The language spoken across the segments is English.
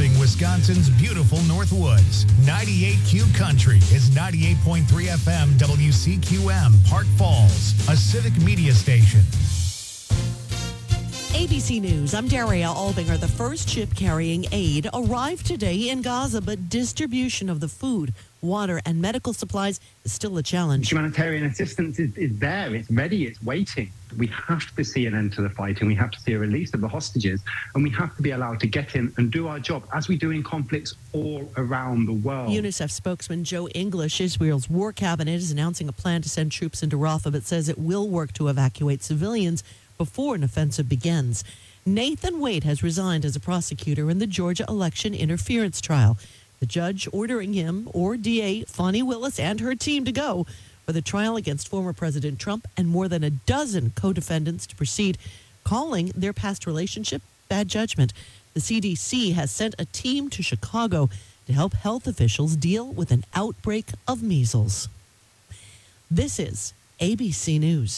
Heralding Wisconsin's beautiful Northwoods. 98Q Country is 98.3 FM WCQM, Park Falls, a civic media station. ABC News, I'm Daria Albinger. The first ship carrying aid arrived today in Gaza, but distribution of the food, water, and medical supplies is still a challenge. Humanitarian assistance is there, it's ready, it's waiting. We have to see an end to the fighting, we have to see a release of the hostages, and we have to be allowed to get in and do our job, as we do in conflicts all around the world. UNICEF spokesman Joe English, Israel's war cabinet, is announcing a plan to send troops into Rafah, but says it will work to evacuate civilians before an offensive begins. Nathan Wade has resigned as a prosecutor in the Georgia election interference trial. The judge ordering him, or DA Fani Willis and her team, to go for the trial against former President Trump and more than a dozen co-defendants to proceed, calling their past relationship bad judgment. The CDC has sent a team to Chicago to help health officials deal with an outbreak of measles. This is ABC News.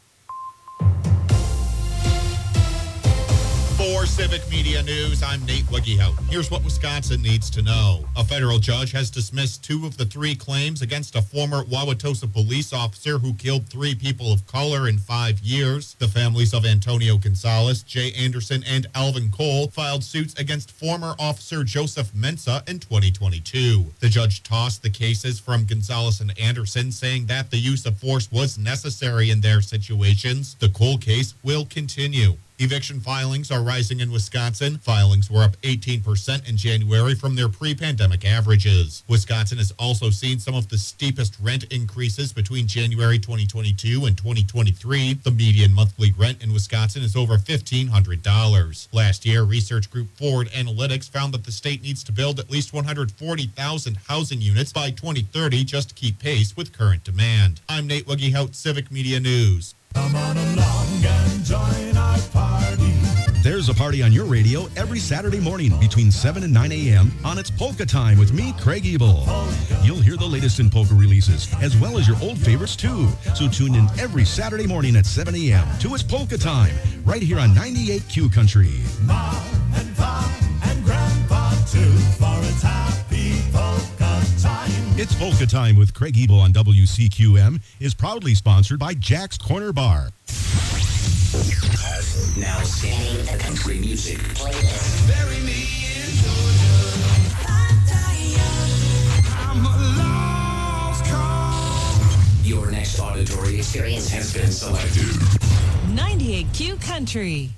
For Civic Media News, I'm Nate Wiggyhout. Here's what Wisconsin needs to know. A federal judge has dismissed 2 of the 3 claims against a former Wauwatosa police officer who killed 3 people of color in 5 years. The families of Antonio Gonzalez, Jay Anderson, and Alvin Cole filed suits against former officer Joseph Mensah in 2022. The judge tossed the cases from Gonzalez and Anderson, saying that the use of force was necessary in their situations. The Cole case will continue. Eviction filings are rising in Wisconsin. Filings were up 18% in January from their pre-pandemic averages. Wisconsin has also seen some of the steepest rent increases between January 2022 and 2023. The median monthly rent in Wisconsin is over $1,500. Last year, research group Forward Analytics found that the state needs to build at least 140,000 housing units by 2030 just to keep pace with current demand. I'm Nate Wiggyhout, Civic Media News. Come on along and join our party. There's a party on your radio every Saturday morning between 7 and 9 a.m. on It's Polka Time with me, Craig Ebel. You'll hear the latest in polka releases, as well as your old favorites, too. So tune in every Saturday morning at 7 a.m. to It's Polka Time, right here on 98Q Country. Mom and Pop and Grandpa, too, for it's happy polka time. It's Polka Time with Craig Ebel on WCQM is proudly sponsored by Jack's Corner Bar. Now singing the country music playlist. Bury me in Georgia. I'm a lost cause. Your next auditory experience has been selected. 98Q Country.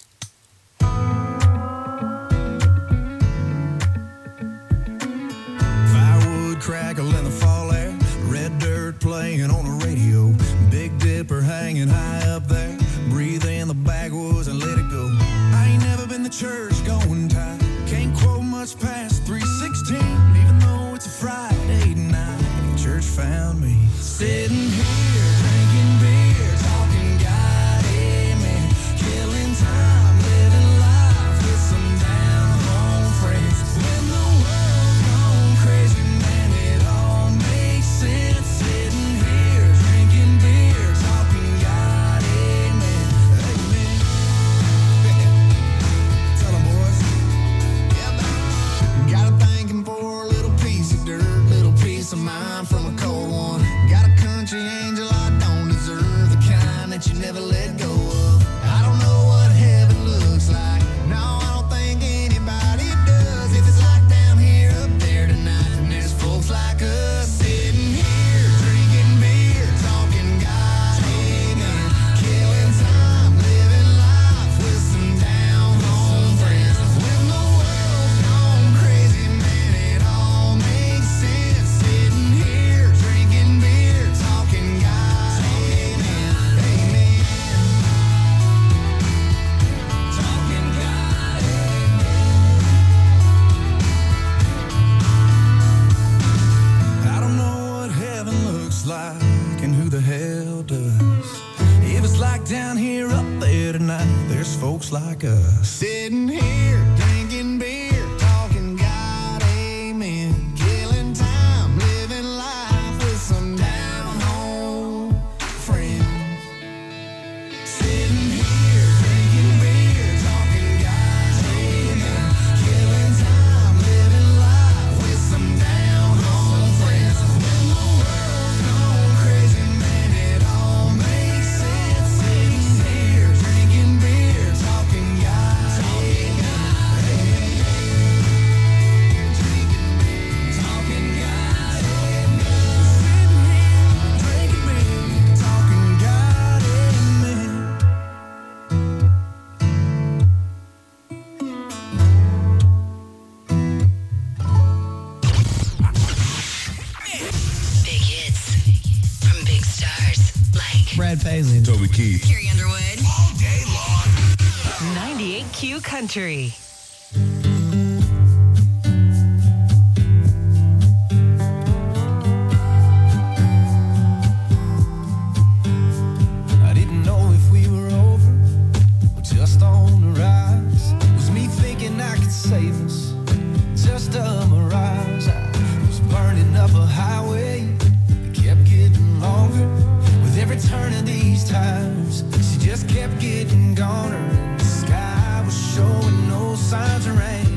Firewood crackle in the fall air. Red dirt playing on the radio. Big Dipper hanging high up there. Breathe in the backwoods and let it go. I ain't never been to church going tight. Can't quote much past 3:16, even though it's a Friday night. Church found me sitting here drinking beer, talking God, amen, killing time, living life with some down home friends. When the world's gone crazy, man, it all makes sense. Sitting here drinking beer, talking God, amen, amen. Tell 'em, boys. Yeah, got a thanking for a little piece of dirt, little piece of mind from a cold one. Got a country angel I don't deserve, the kind that you never let go of. I don't know what heaven looks like. No, I don't think anybody does. If it's like down here, up there tonight, and there's folks like us sitting here drinking beer, talking God, amen, killing time, living life with some down home friends. When the world's gone crazy, man, it all makes sense. Sitting here drinking beer, talking God, amen, amen. Talking God, I don't know what heaven looks like and who the hell does. If it's like down here, up there tonight, there's folks like us sitting here drinking beer, talking God, amen, killing time, living life with some down home friends. Sitting here drinking beer, talking God, amen, killing time. Brad Paisley. Toby Keith. Carrie Underwood. All day long. 98Q Country. I didn't know if we were over or just on the rise. Was me thinking I could save us? Just a mirage. I was burning up a highway that kept getting longer. With every turn of these tires, she just kept getting goner. And the sky was showing no signs of rain.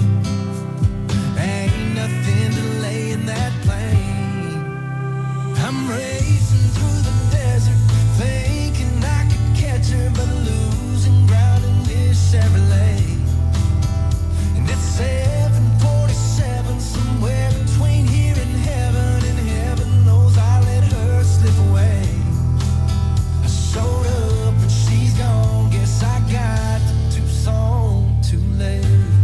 Ain't nothing delaying that plane. I'm racing through the desert, thinking I could catch her, but losing ground in this Chevrolet. And it's 747, somewhere between here and heaven knows I let her slip away. I showed up and she's gone, guess I got to Tucson too late.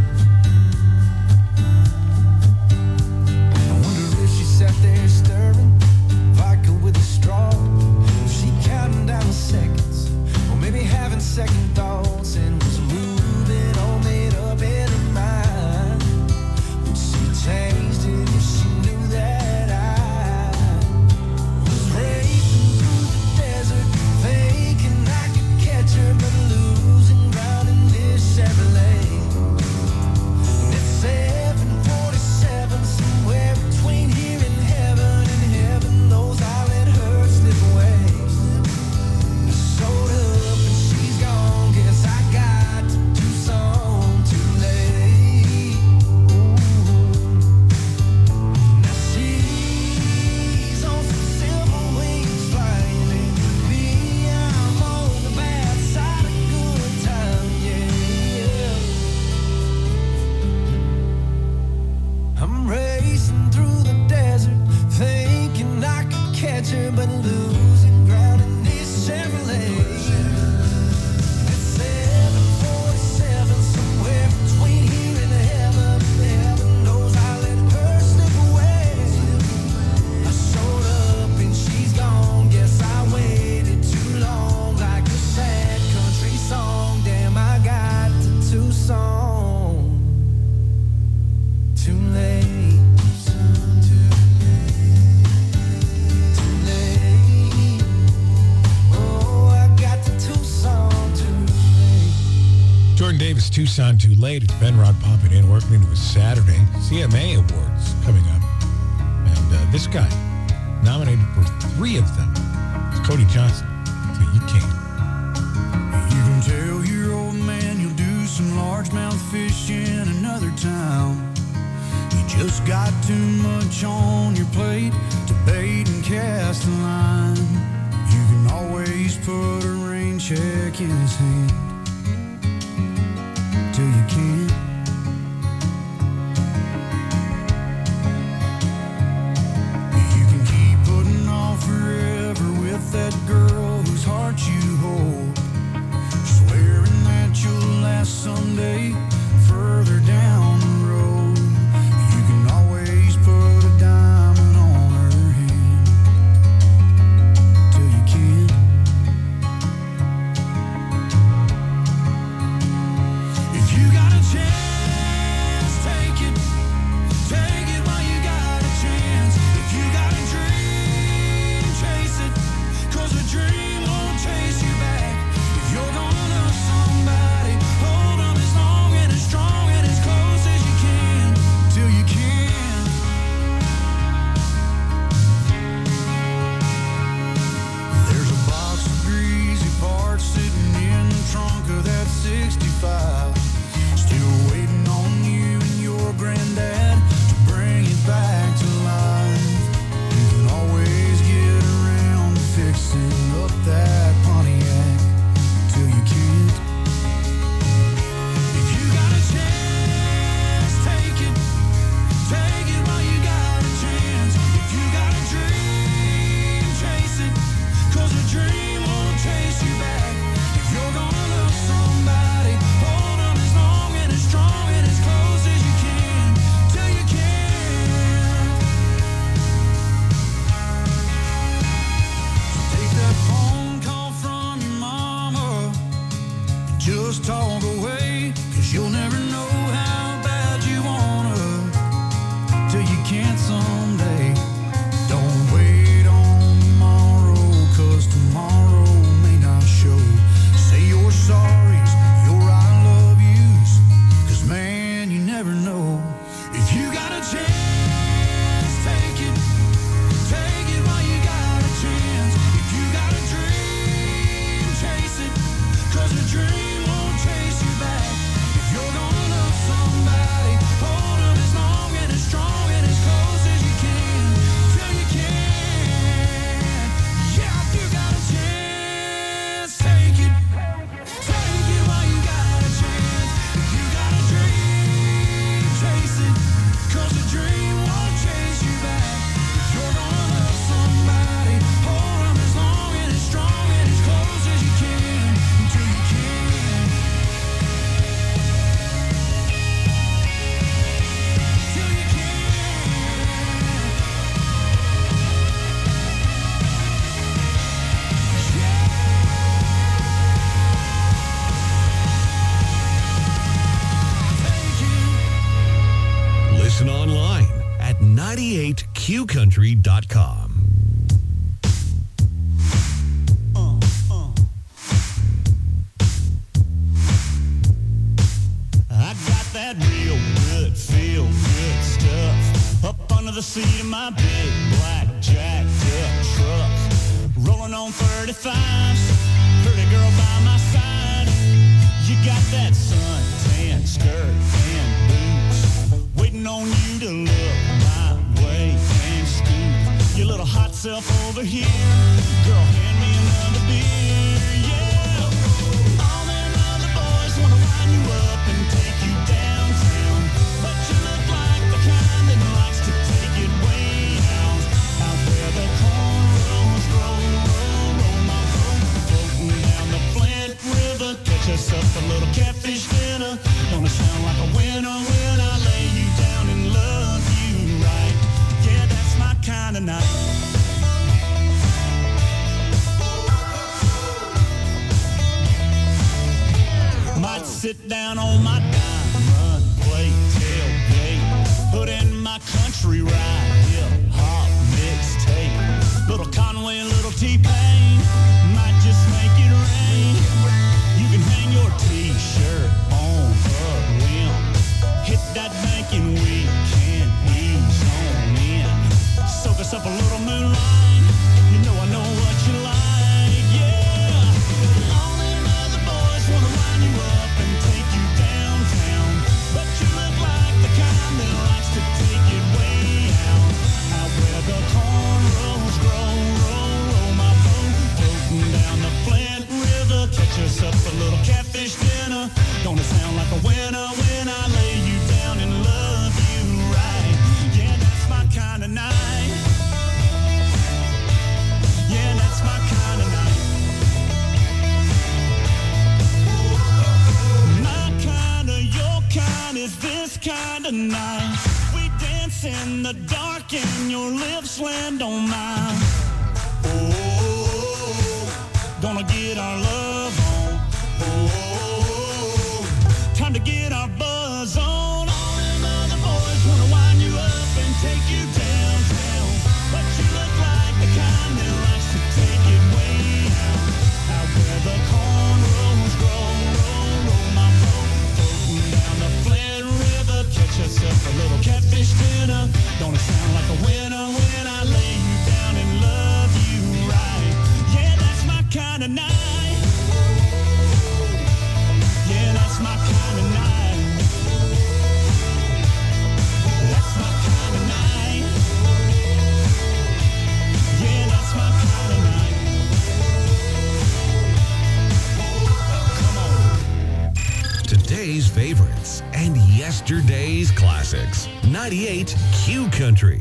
I wonder if she sat there stirring vodka with a straw. Was she counting down the seconds, or maybe having second thoughts, and was moving all made up in her mind? Would she changed it if she knew that I was racing through the desert, thinking I could catch her, but losing ground in this Chevrolet. And it's 747, somewhere between here and heaven knows I let her slip away. I showed up and she's gone, guess I got to Tucson too late. Now she's on some silver wings flying, and me, I'm on the bad side of good time, yeah. I'm racing through the desert, thinking I could catch her, but losing ground in this Chevrolet. It's 747, somewhere between here and heaven knows I let her slip away. I showed up and she's gone, guess I waited too long, like a sad country song. Damn, I got to Tucson too late. Too late. Oh, I got to Tucson too late. Jordan Davis, Tucson Too Late. It's Ben Rod popping in, working into his Saturday. CMA Awards coming up. And this guy, nominated for 3 of them. It's Cody Johnson. So you can't. You can tell your old man you'll do some largemouth fish in another town. You just got too much on your plate to bait and cast a line. You can always put a rain check in his hand till you can't. You can keep putting off forever with that girl whose heart you hold, swearing that you'll last someday further down the road. You can always put a diamond on her hand till you can't. 98qcountry.com. I got that real good, feel good stuff up under the seat of my big black jacked up truck. Rolling on 35s, pretty girl by my side. You got that suntan skirt and boots, waiting on you to look my way and scoot your little hot self over here. Girl, hand me another beer, yeah. All them other boys wanna line you up and take you downtown, but you look like the kind that likes to take it way out where the cornrows roll my boat, floating down the Flint River. Catch us up a little catfish dinner. Gonna sound like a winner when I lay you down and love you right. Yeah, that's my kind of night. Might sit down on my diamond plate tailgate, put in my country ride, hip-hop mixtape. Little Conway, little T-Pain, might just make it rain. You can hang your T-shirt on a limb. Hit that bank and we can ease on in. Soak us up a little moonlight. You know I know what you like, yeah. All them other boys wanna line you up and take you downtown, but you look like the kind that likes to take it way out where the cornrows grow. Roll my boat, floating down the Flint River. Catch us up a little catfish dinner. Gonna sound like a winner when I lay you down and love you right. Yeah, that's my kind of night. Yeah, that's my kind of night. My kind of, your kind is this kind of night. We dance in the dark and your lips land on mine. Oh, gonna get our love on. Oh, time to get our buzz on. All them other boys wanna wind you up and take you downtown, but you look like the kind that likes to take it way out where the cornrows grow. Roll my boat, floating down the Flint River. Catch us up a little catfish dinner. Gonna sound like a winner when I lay you down and love you right. Yeah, that's my kind of night. Yeah, that's my kind of night. That's my kind of night. Yeah, that's my kind of night. Come on. Today's favorites and yesterday's classics. 98 Q Country.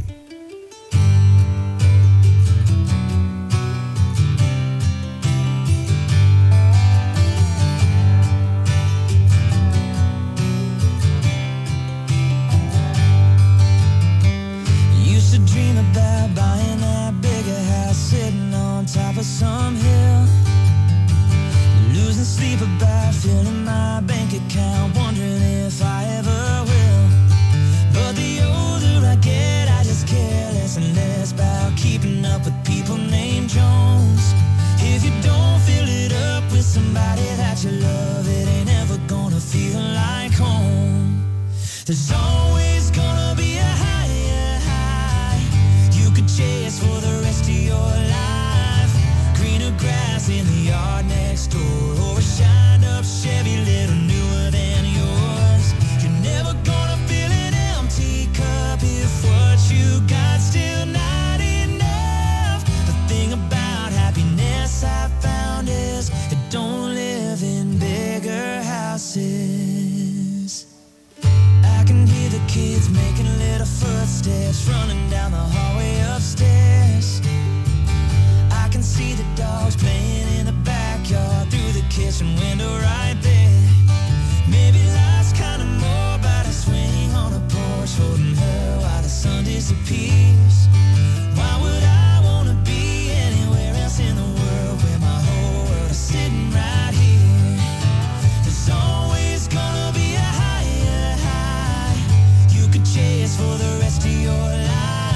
Used to dream about buying that bigger house sitting on top of some hill. Losing sleep about filling my bank account, wondering if I ever will. But the older I get, I just care less and less about keeping up with people named Jones. If you don't fill it up with somebody that you love, it ain't ever gonna feel like home. There's always gonna be a higher high you could chase for the rest of your life. Greener grass in the yard next door, or a shined up Chevy little newer than yours. You're never gonna fill an empty cup if what you got still not enough. The thing about happiness I found is it don't live in bigger houses. I can hear the kids making little footsteps running down the hallway upstairs. I can see the dogs playing in the backyard through the kitchen window right there. Maybe life's kind of more about a swing on a porch holding her while the sun disappears. Why would I want to be anywhere else in the world where my whole world is sitting right here? There's always gonna be a higher high you could chase for the rest of your life.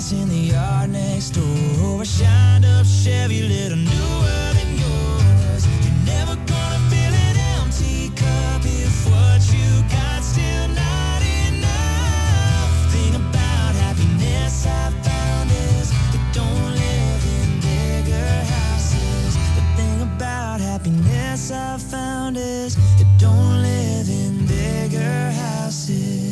grass in the yard next door. A shined up Chevy, little newer than yours. You're never gonna fill an empty cup if what you got still not enough. Thing about happiness I found is it don't live in bigger houses. The thing about happiness I found is it don't live in bigger houses.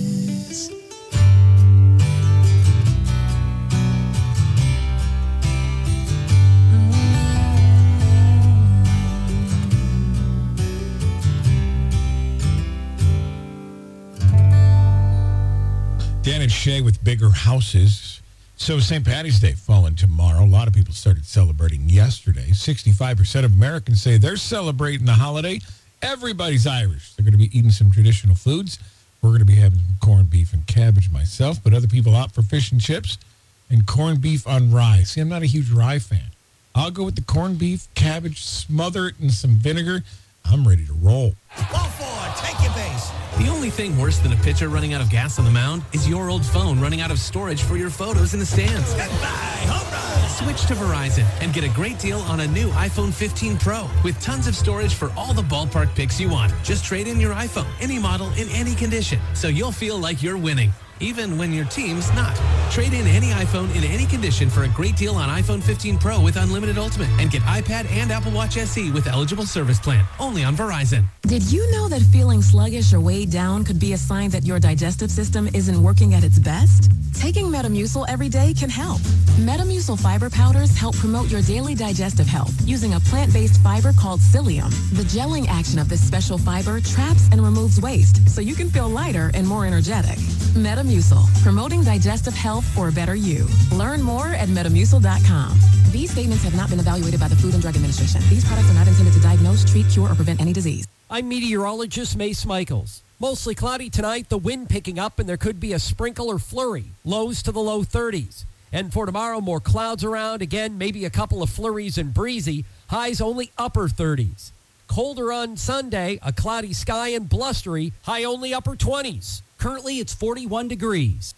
Dan and Shay with Bigger Houses. So St. Paddy's Day falling tomorrow. A lot of people started celebrating yesterday. 65% of Americans say they're celebrating the holiday. Everybody's Irish. They're going to be eating some traditional foods. We're going to be having some corned beef and cabbage myself, but other people opt for fish and chips and corned beef on rye. See, I'm not a huge rye fan. I'll go with the corned beef, cabbage, smother it in some vinegar. I'm ready to roll. Go for it. Take your base. The only thing worse than a pitcher running out of gas on the mound is your old phone running out of storage for your photos in the stands. Goodbye. Home run. Switch to Verizon and get a great deal on a new iPhone 15 Pro with tons of storage for all the ballpark pics you want. Just trade in your iPhone, any model, in any condition, so you'll feel like you're winning, even when your team's not. Trade in any iPhone in any condition for a great deal on iPhone 15 Pro with Unlimited Ultimate and get iPad and Apple Watch SE with eligible service plan. Only on Verizon. Did you know that feeling sluggish or weighed down could be a sign that your digestive system isn't working at its best? Taking Metamucil every day can help. Metamucil fiber powders help promote your daily digestive health using a plant-based fiber called psyllium. The gelling action of this special fiber traps and removes waste so you can feel lighter and more energetic. Metamucil, promoting digestive health for a better you. Learn more at Metamucil.com. These statements have not been evaluated by the Food and Drug Administration. These products are not intended to diagnose, treat, cure, or prevent any disease. I'm meteorologist Mace Michaels. Mostly cloudy tonight, the wind picking up, and there could be a sprinkle or flurry. Lows to the low 30s. And for tomorrow, more clouds around. Again, maybe a couple of flurries and breezy. Highs only upper 30s. Colder on Sunday, a cloudy sky and blustery. High only upper 20s. Currently, it's 41 degrees.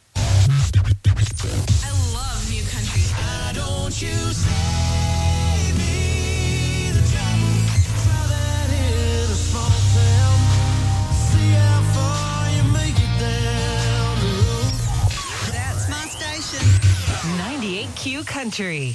I love New Country. Why don't you save me the trouble? Try that in a small town. See how far you make it down the road. That's my station. 98Q Country.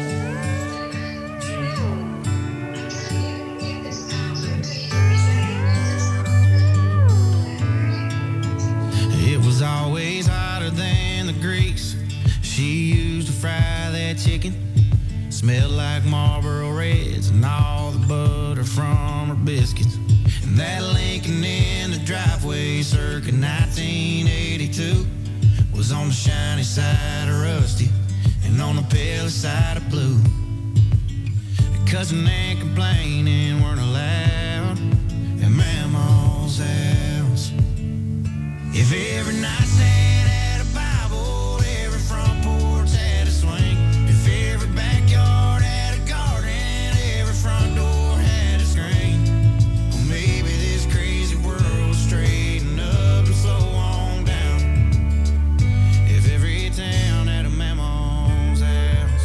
It was always hotter than the grease she used to fry that chicken. Smelled like Marlboro Reds and all the butter from her biscuits. And that Lincoln in the driveway circa 1982 was on the shiny side of rusty and on the pale side of blue. Cussing and complaining weren't allowed at Mama's house. If every nightstand had a Bible, every front porch had a swing. If every backyard had a garden, every front door had a screen. Well, maybe this crazy world would straighten up and slow on down. If every town had a Mama's house.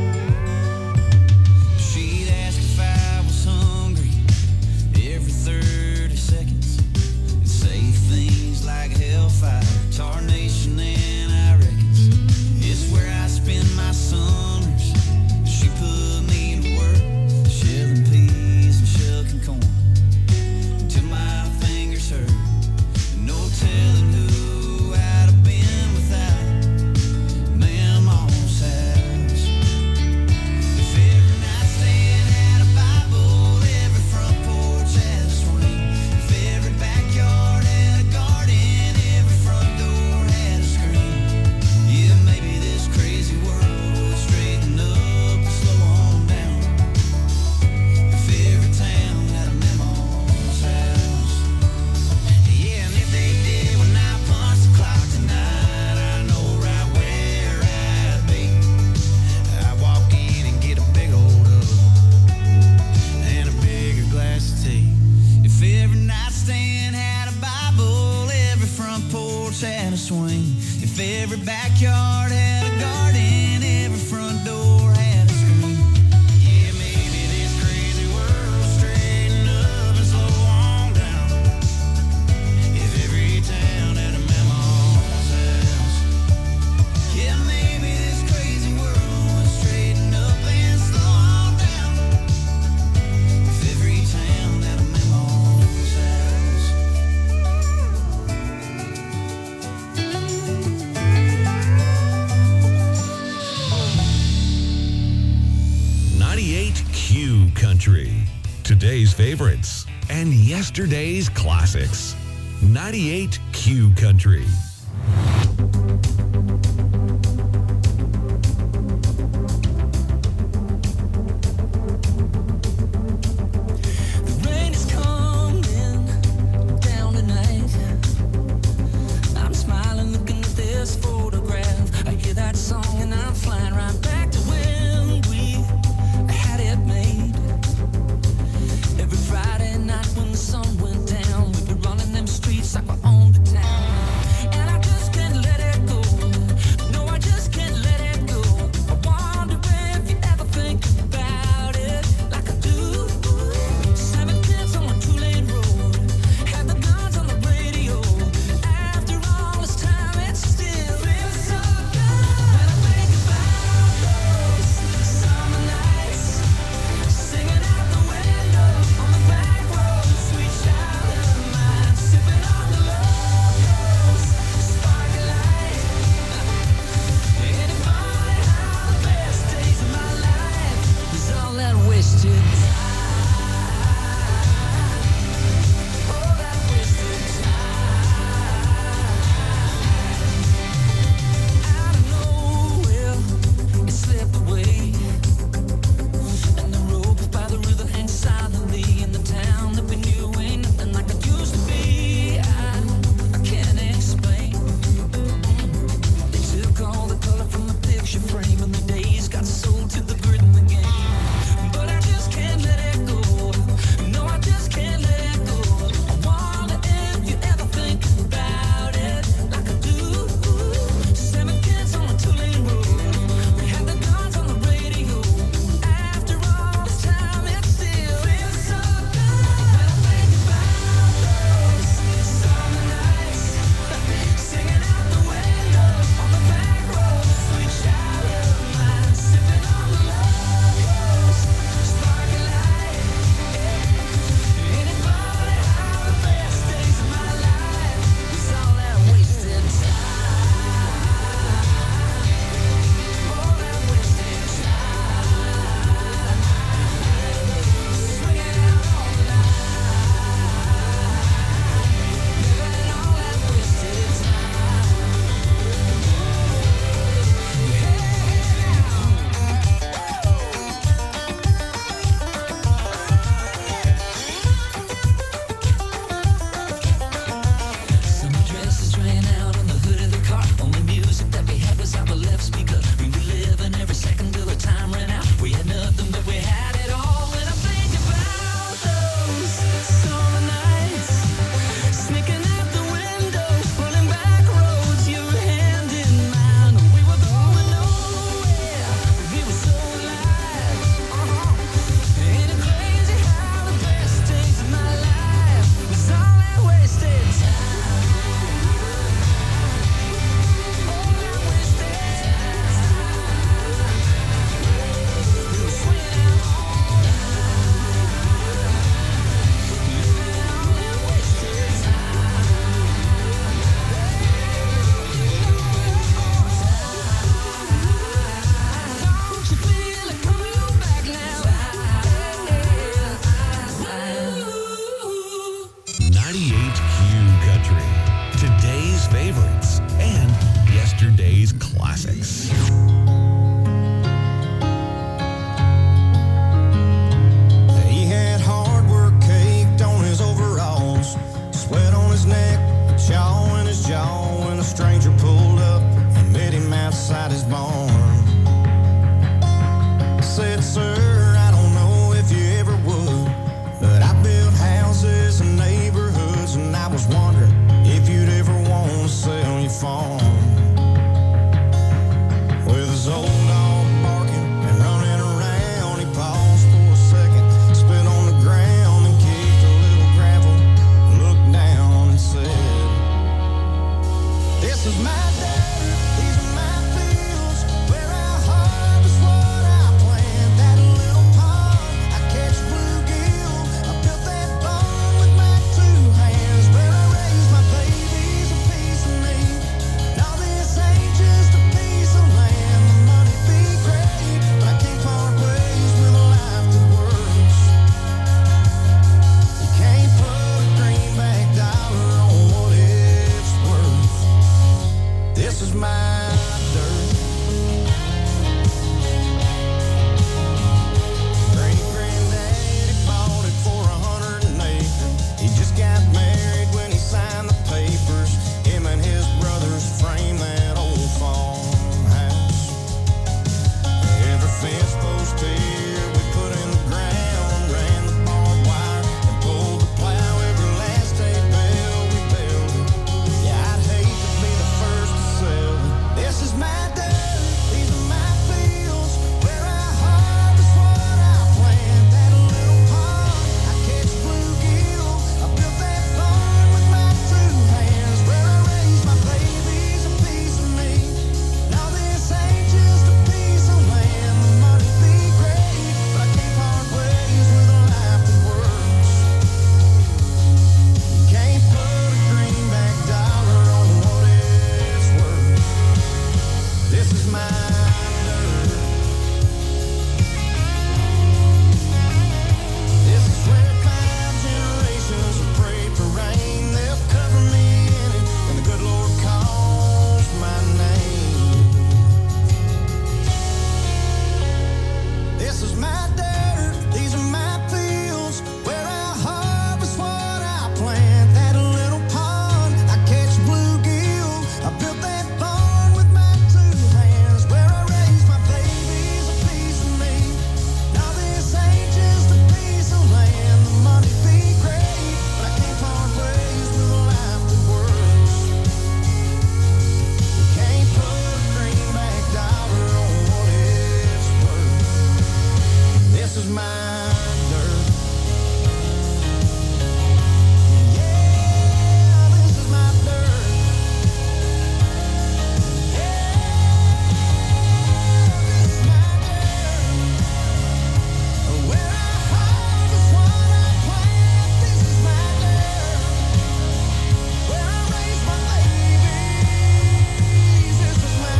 She'd ask if I was hungry every Thursday porch had a swing, if every backyard had a garden, every front door had a screen. Yeah, maybe this crazy world straighten up and slow on down. If every town had a mammal's house. Yeah, maybe this crazy world would straighten up and slow on down. If every town had a mammal's house. 98 Q Country. Today's favorites and yesterday's classics. 98 Q Country. The rain is coming down tonight. I'm smiling looking at this photograph. I hear that song and I'm flying right back to when we had it made. Every Friday night when the sun went down, we'd be running them streets like we owned the town. And I just can't let it go. No, I just can't let it go. I wonder if you ever think about it like I do. 7 kids on a 2-lane road, had the guns on the radio. After all this time, it still feels so good. When I think about those summer nights, singing out the window on the back road, sweet child of mine, sipping on the locals, sparkling light. Ain't it funny how the best days of my life was all that wasted time? All that wasted time. Out of nowhere, it slipped away. And the road by the river hangs silently in the town that we knew ain't nothing like it used to be. I can't explain. They took all the color from the picture frame and the days got sold to the grid and the game. But I just can't let it go. No, I just can't let it go. I wonder if you ever think about it like I do. 7 kids on a 2-lane road. We had the guns on the radio. After all this time, it still feels so good. When I think about those summer nights, singing out the window on the back road, sweet child of mine, sipping on the locals, sparkling light. Ain't it funny how the best days of my life was all that wasted time? All that wasted time. Swinging out on the line, living all that wasted Summer dresses ran out on the hood of the car. Only music that we had was out the left speaker. We were living every second till the time ran out. We had nothing, but we had it all. When I think about those summer nights, sneaking out the window, running back roads, your hand in mine. We were going nowhere, but we were so alive. Ain't it crazy how the best days of my life was all that wasted time? All that wasted time. We were swinging out all night, living all that wasted time. Don't you feel it coming back now? 98 Q Country. Today's favorites and yesterday's classics. He had hard work caked on his overalls, sweat on his neck, a chaw in his jaw when a stranger pulled up and met him outside his barn. Said, sir, I don't know if you ever would, but I built houses and neighborhoods, and I was wondering if you'd ever want to sell farm. With his old dog barking and running around, he paused for a second, spit on the ground and kicked a little gravel, looked down and said, "This is my dirt, these are my fields, where I harvest what I plant. That little pond, I catch bluegill, I built that barn with my 2 hands, where I raise my babies, a piece of me. Now this ain't just a piece of land, the money be great, but I can't part ways with a life that works. You can't put a greenback dollar on what it's worth. This is my dirt." Great-granddaddy bought it for 100 an acre. He just got married when he signed the papers. Him and his brothers framed that old farmhouse. Every fence post here we put in the ground, ran the barbed wire and pulled the plow. Every last hay bale we built it. Yeah, I'd hate to be the first to sell it. This is my dirt, these are my fields, where I harvest what I plant. That little pond, I catch bluegill, I built that barn with my 2 hands, where I raise my babies, a piece of me. Now this ain't just a piece of land, the money be great, but I can't part ways with a life that works. You can't put a greenback dollar on what it's worth. This is my dirt. This is where 5 generations have prayed for rain. They'll cover me in it, and the good Lord calls my name. This is my dirt, these are my fields, where I harvest what I plant. That little pond, I catch bluegill, I built that barn with my 2 hands, where I raise my babies, a piece of me. Now this ain't just a piece of land, the money be great, but I can't part ways with a life that works. You can't put a greenback dollar on what it's worth. This is my dirt. Yeah, this is my dirt. Yeah, this is my dirt. Where I harvest what I plant. This is my dirt. Where I raise my babies. This is my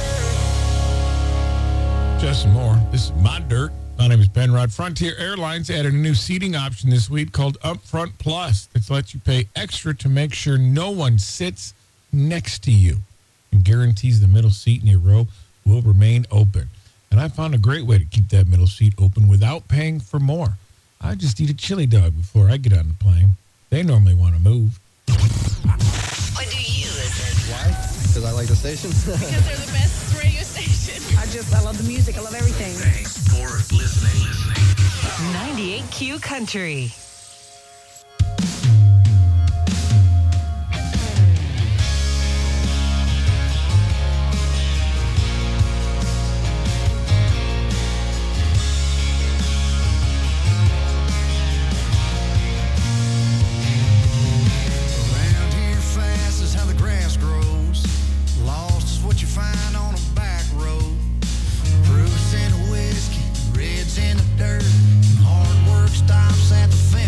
dirt. Just some more. This is my dirt. My name is Penrod. Frontier Airlines added a new seating option this week called Upfront Plus that lets you pay extra to make sure no one sits next to you and guarantees the middle seat in your row will remain open. And I found a great way to keep that middle seat open without paying for more. I just eat a chili dog before I get on the plane. They normally want to move. Why do you listen? Why? Because I like the station. Because they're the best radio station. I love the music. I love everything. Thanks for listening. 98Q Country. Around here fast is how the grass grows. Lost is what you find on a back road. Proofs in the whiskey, reds in the dirt. Hard work stops at the finish.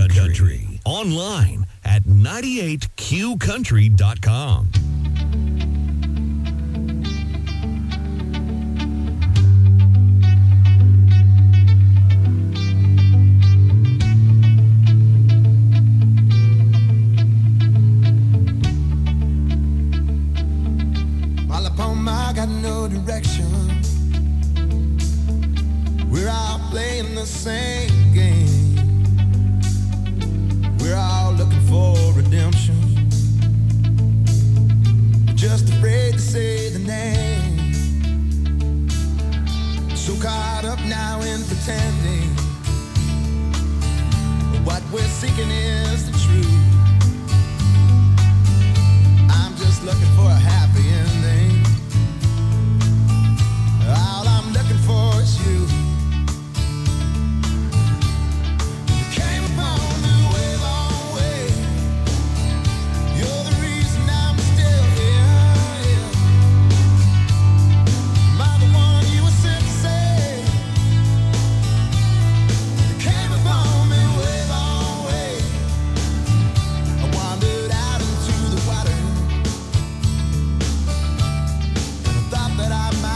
Country. Online at 98QCountry.com. I got no direction. We're all playing the same game. We're all looking for redemption. Just afraid to say the name. So caught up now in pretending. What we're seeking is the truth. I'm just looking for a happy ending. All I'm looking for is you. You came upon me way, long way. You're the reason I'm still here. Am I the one you were sent to save? You came upon me way, long way. I wandered out into the water, and I thought that I might.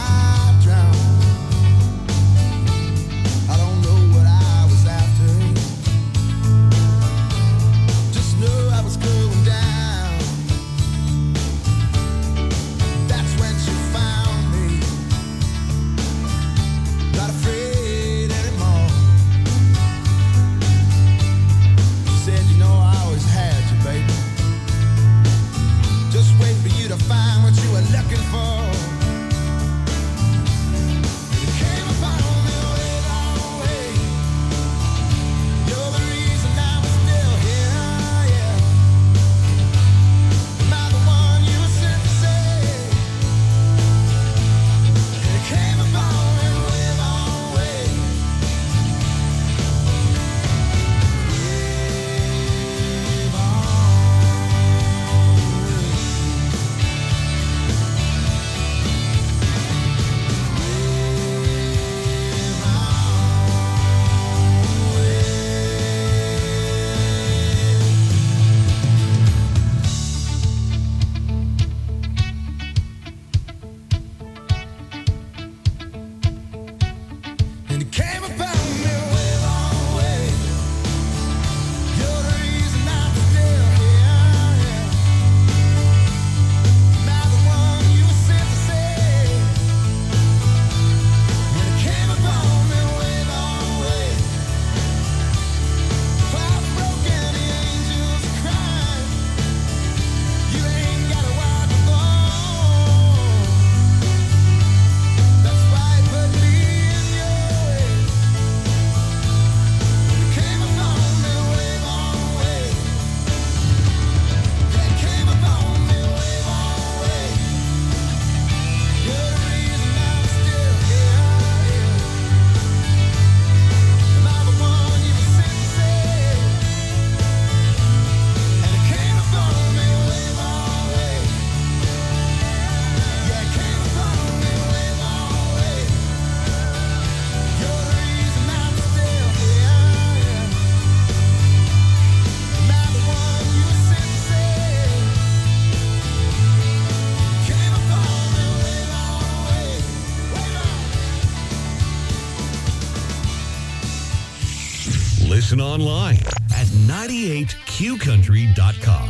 Listen online at 98QCountry.com.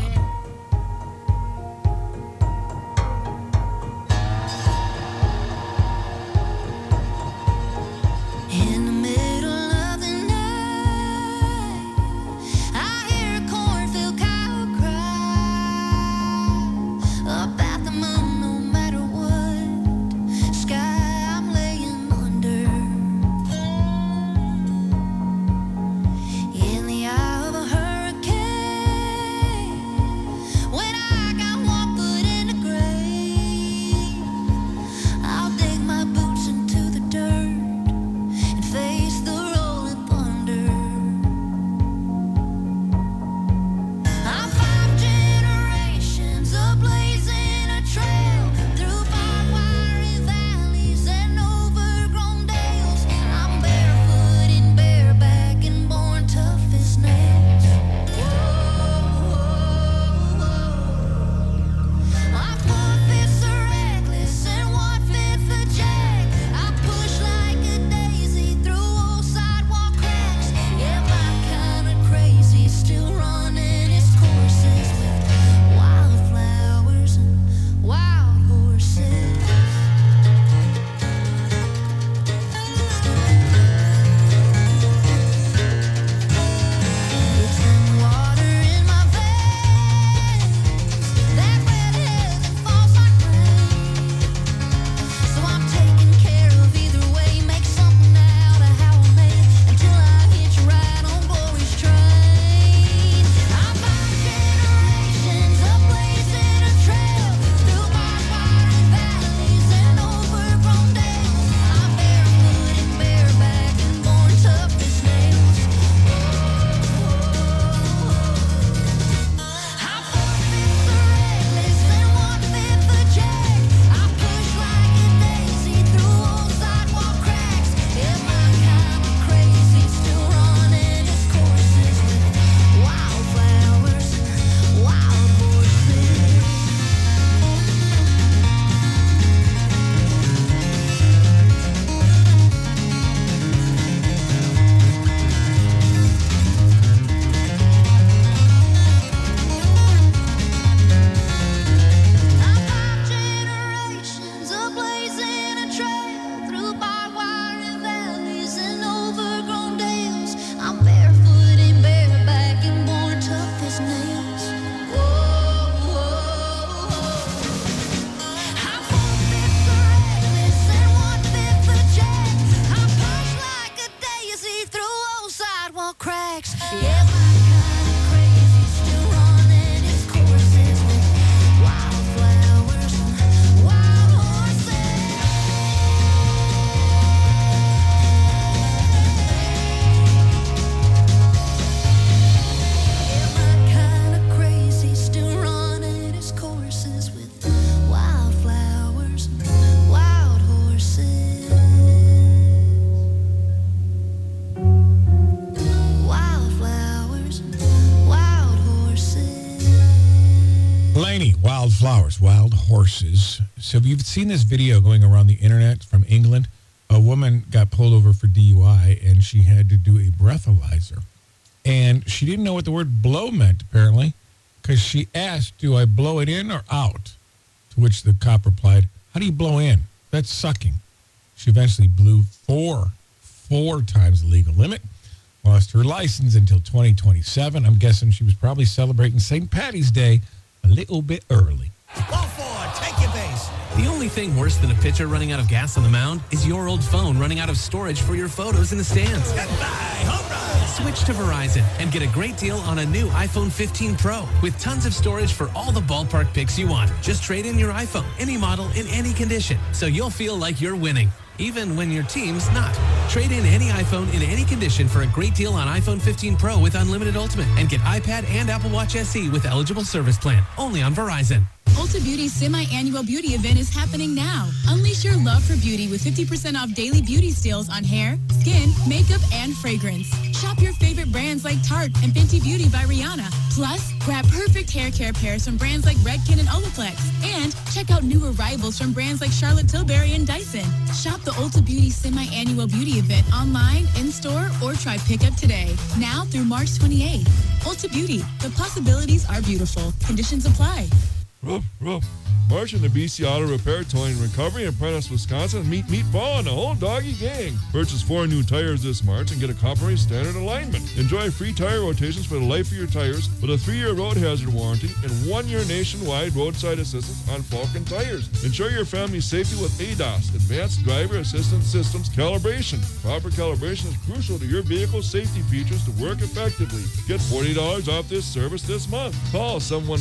Wildflowers, wild horses. So if you've seen this video going around the internet from England, a woman got pulled over for DUI and she had to do a breathalyzer. And she didn't know what the word blow meant, apparently, because she asked, do I blow it in or out? To which the cop replied, how do you blow in? That's sucking. She eventually blew four times the legal limit, lost her license until 2027. I'm guessing she was probably celebrating St. Paddy's Day a little bit early. Go for it. Take your base. The only thing worse than a pitcher running out of gas on the mound is your old phone running out of storage for your photos in the stands. Goodbye. Home run. Switch to Verizon and get a great deal on a new iPhone 15 Pro with tons of storage for all the ballpark picks you want. Just trade in your iPhone, any model, in any condition, so you'll feel like you're winning, even when your team's not. Trade in any iPhone in any condition for a great deal on iPhone 15 Pro with Unlimited Ultimate and get iPad and Apple Watch SE with eligible service plan. Only on Verizon. Ulta Beauty's semi-annual beauty event is happening now. Unleash your love for beauty with 50% off daily beauty steals on hair, skin, makeup, and fragrance. Shop your favorite brands like Tarte and Fenty Beauty by Rihanna. Plus, grab perfect hair care pairs from brands like Redken and Olaplex. And check out new arrivals from brands like Charlotte Tilbury and Dyson. Shop the Ulta Beauty semi-annual beauty event online, in-store, or try pickup today. Now through March 28th. Ulta Beauty. The possibilities are beautiful. Conditions apply. Ruff, ruff. March in the BC Auto Repair Towing Recovery in Prentice, Wisconsin. Meet Ball and the whole doggy gang. Purchase 4 new tires this March and get a complimentary standard alignment. Enjoy free tire rotations for the life of your tires with a 3-year road hazard warranty and 1-year nationwide roadside assistance on Falcon tires. Ensure your family's safety with ADAS, Advanced Driver Assistance Systems calibration. Proper calibration is crucial to your vehicle's safety features to work effectively. Get $40 off this service this month. Call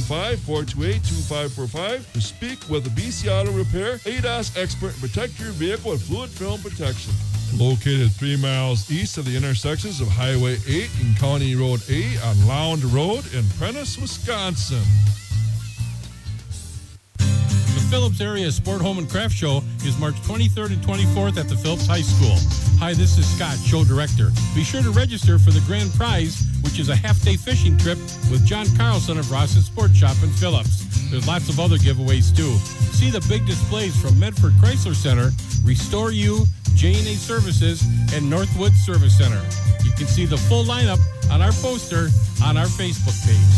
715-428-2545 to speak with a BC Auto Repair ADAS expert and protect your vehicle with fluid film protection. Located 3 miles east of the intersections of Highway 8 and County Road 8 on Lound Road in Prentice, Wisconsin. The Phillips Area Sport Home and Craft Show is March 23rd and 24th at the Phillips High School. Hi, this is Scott, show director. Be sure to register for the grand prize, which is a half-day fishing trip with John Carlson of Ross's Sport Shop in Phillips. There's lots of other giveaways, too. See the big displays from Medford Chrysler Center, Restore You, J&A Services, and Northwood Service Center. You can see the full lineup on our poster on our Facebook page.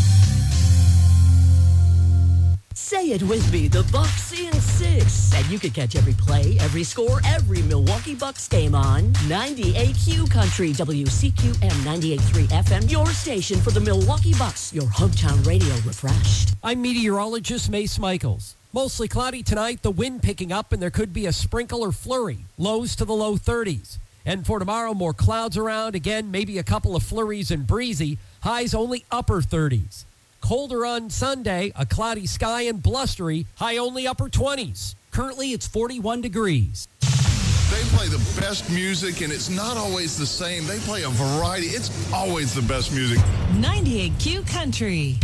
Say it with me, the Bucks in 6. And you can catch every play, every score, every Milwaukee Bucks game on 98Q Country, WCQM 98.3 FM, your station for the Milwaukee Bucks, your hometown radio refreshed. I'm meteorologist Mace Michaels. Mostly cloudy tonight, the wind picking up, and there could be a sprinkle or flurry. Lows to the low 30s. And for tomorrow, more clouds around. Again, maybe a couple of flurries and breezy. Highs only upper 30s. Colder on Sunday, a cloudy sky and blustery, high only upper 20s. Currently, it's 41 degrees. They play the best music, and it's not always the same. They play a variety. It's always the best music. 98Q Country.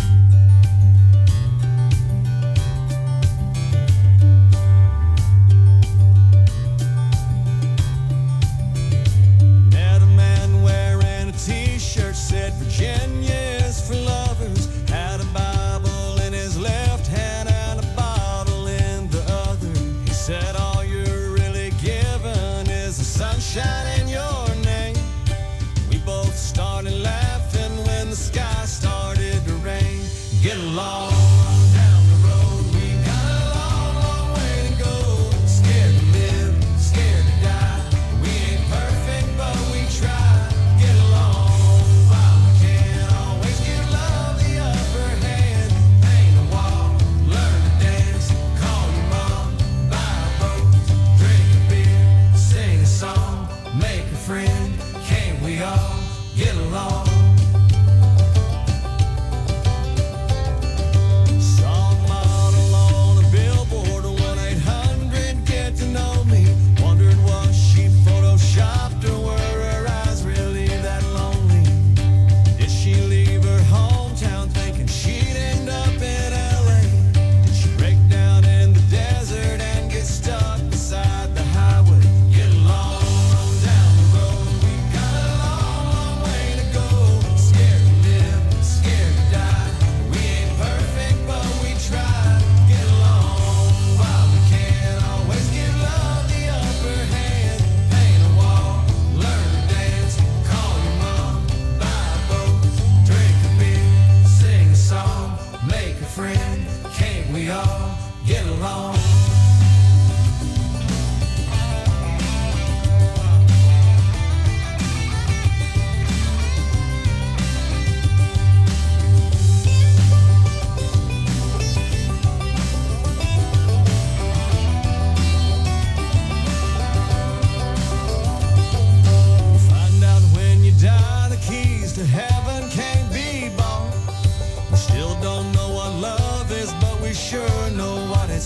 Met a man wearing a t-shirt, said Virginia's for lovers. Had a Bible in his left hand and a bottle in the other. He said, all you're really given is the sunshine in your name. We both started laughing when the sky started to rain. Get along down the road. We got a long, long way to go. Scared to live, scared to die. We ain't perfect, but we try. Get along while we can. Always give love the upper hand. Paint a wall, learn to dance. Call your mom, buy a boat, drink a beer, sing a song, make a friend. Can't we all get along?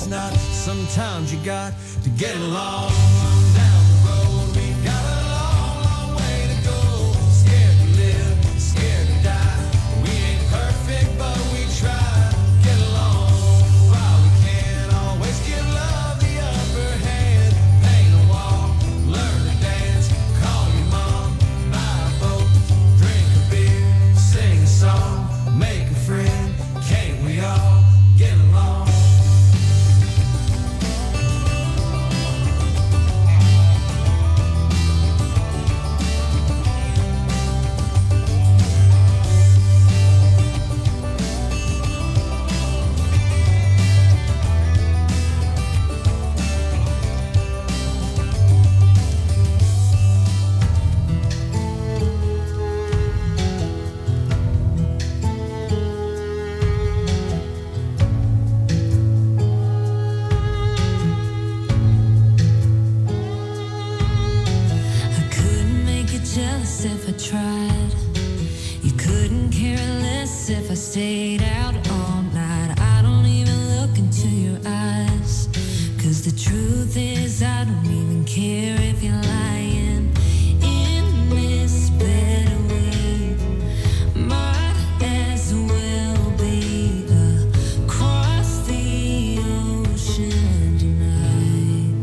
it's not. Sometimes you got to get along down the road. We got a long, long way to go. Scared to live, scared to die. We ain't perfect, but we try. Get along while we can. Always give love the upper hand. Paint a wall, learn to dance. Call your mom, buy a boat, drink a beer, sing a song, make a friend. Can't we all get along? Jealous if I tried. You couldn't care less if I stayed out all night. I don't even look into your eyes, 'cause the truth is I don't even care if you're lying. In this better way, might as well be across the ocean tonight.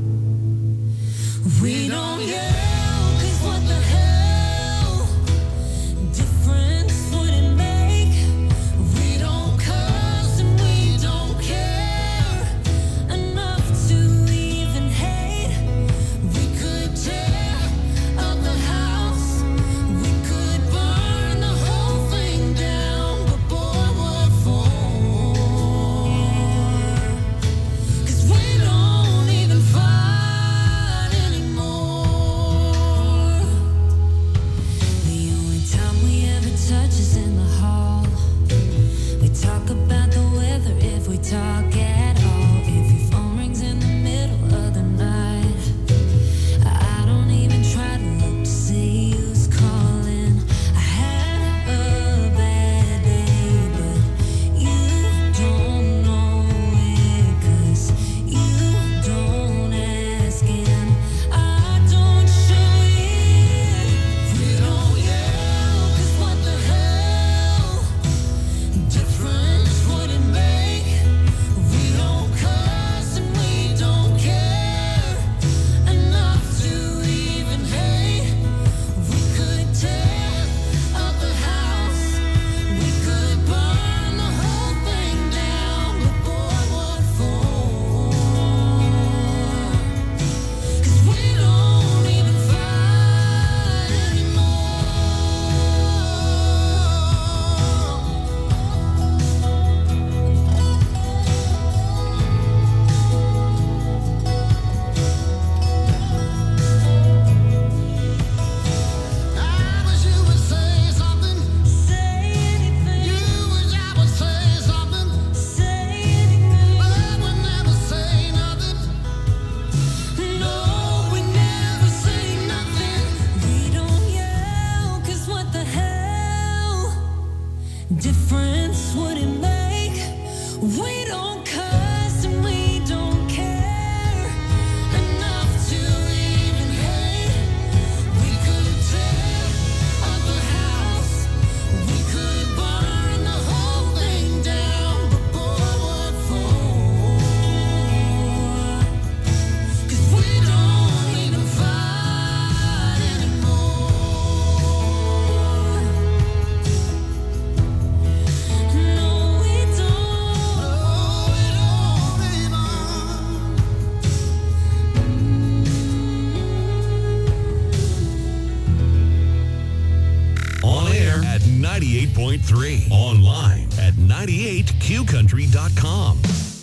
We don't yell. Talk at all. If your phone rings in the middle of the night, I don't even try to look to see who's calling. I had a bad day, but you don't know it, 'cause you don't ask and I don't show it. We don't yell, 'cause what the hell difference would it make? Difference would it make? We don't cuss and we don't care enough to even hate. We could tear up the house, we could burn the whole thing down, but boy, what for? 'Cause we don't even fight anymore. On air at 98.3. Online at 98qcountry.com.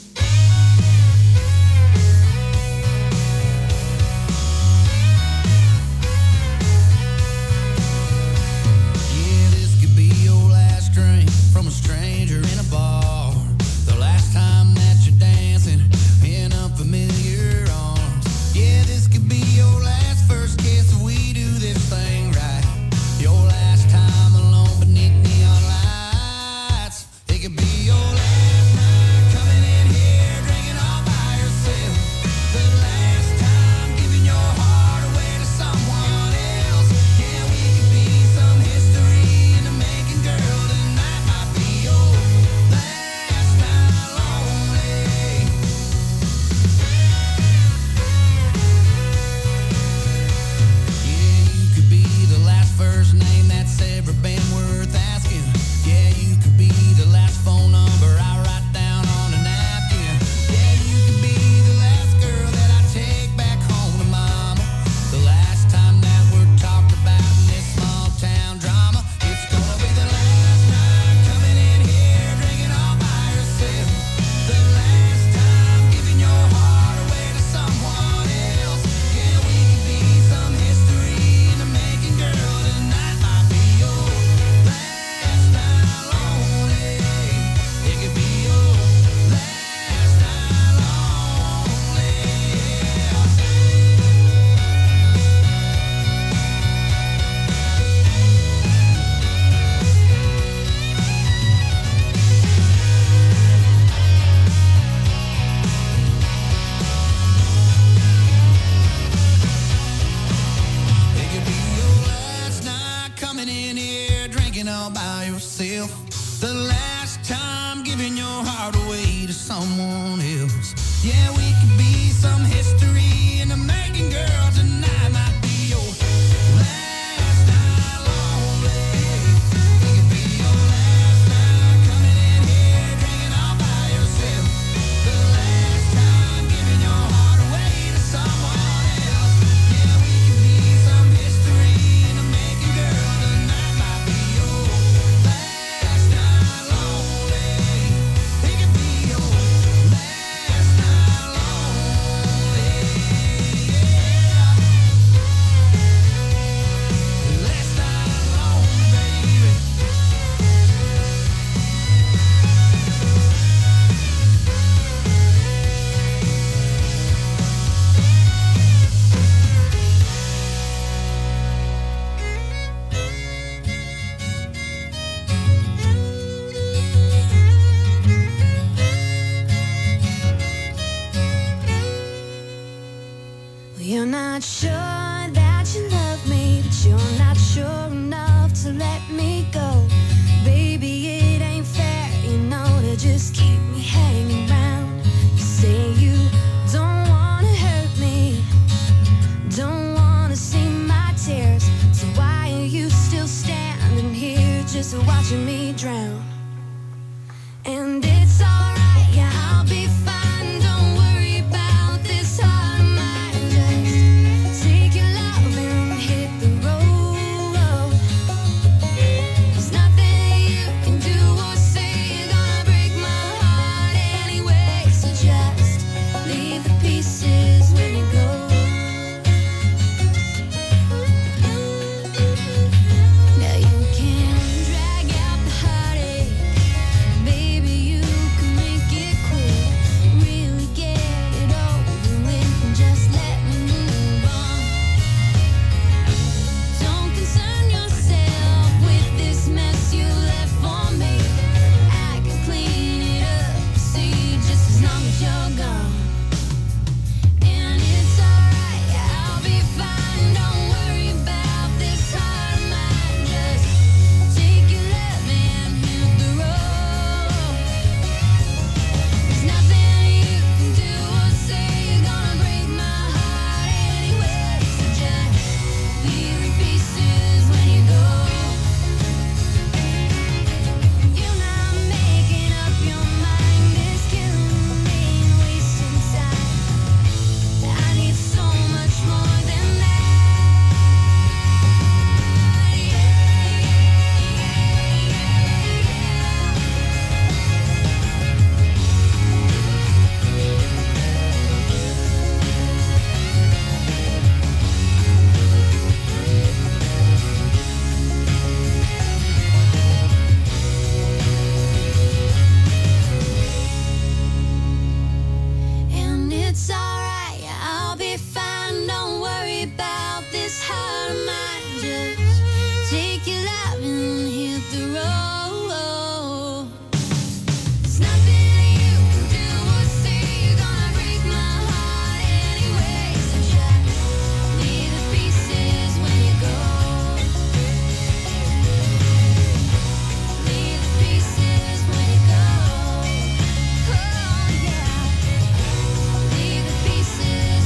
Yeah, this could be your last drink from a stranger in a bar. The last time that you're dancing in unfamiliar arms. Yeah, this could be your last first kiss if we do this thing right. Your last time alone beneath neon lights. It could be your last night coming in. by yourself. The last time giving your heart away to someone else. Yeah, we could be some history in the making, girl. Tonight might be your last night lonely. It could be your last night coming in here drinking all by yourself. The last time giving your heart away to someone else. Yeah, we could be some history in the making, girl. Tonight might be your last night lonely. It could be your last night lonely. Yeah. Last night lonely, baby. Well, you're not sure that you love me, but you're not sure enough to let me go. Baby, it ain't fair, you know, to just keep me hanging round. You say you don't wanna hurt me, don't wanna see my tears. So why are you still standing here just watching me drown? And it's alright, yeah, I'll be